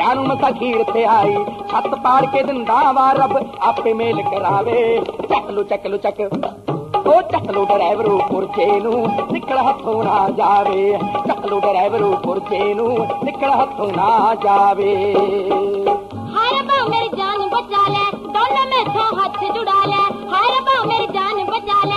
कानू मसा खीर थे आई छत पाड़ के दिंदा वा रब आपे मेल करावे चक लो चक ओ चक लो ड्राइवरू पुरजे नू निकल हथों ना जावे चक लो ड्राइवरू पुरजे नू निकल हथों ना जावे हाय रब्बा मेरी जान बचा ले दोनों में तो हाथ जुड़ा ले हाय रब्बा मेरी जान बचा ले